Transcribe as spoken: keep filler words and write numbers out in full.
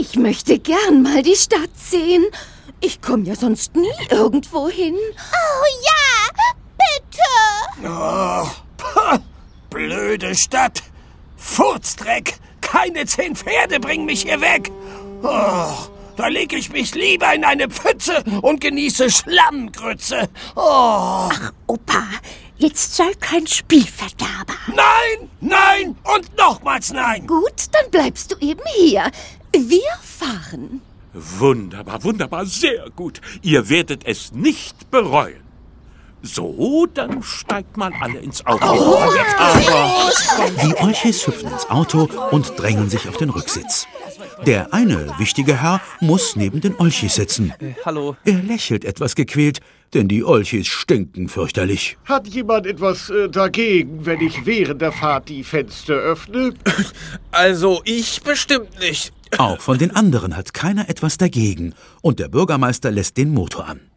Ich möchte gern mal die Stadt sehen. Ich komme ja sonst nie irgendwo hin. Oh ja, bitte! Oh, pah, blöde Stadt. Furzdreck. Keine zehn Pferde bringen mich hier weg. Oh, da lege ich mich lieber in eine Pfütze und genieße Schlammgrütze. Oh. Ach, Opa, jetzt sei kein Spielverderber. Nein, nein und nochmals nein. Gut, dann bleibst du eben hier. Wir fahren. Wunderbar, wunderbar, sehr gut. Ihr werdet es nicht bereuen. So, dann steigt mal alle ins Auto. Oh, Aber Die Olchis hüpfen ins Auto und drängen sich auf den Rücksitz. Der eine wichtige Herr muss neben den Olchis sitzen. Äh, hallo. Er lächelt etwas gequält, denn die Olchis stinken fürchterlich. Hat jemand etwas äh, dagegen, wenn ich während der Fahrt die Fenster öffne? Also, ich bestimmt nicht. Auch von den anderen hat keiner etwas dagegen und der Bürgermeister lässt den Motor an.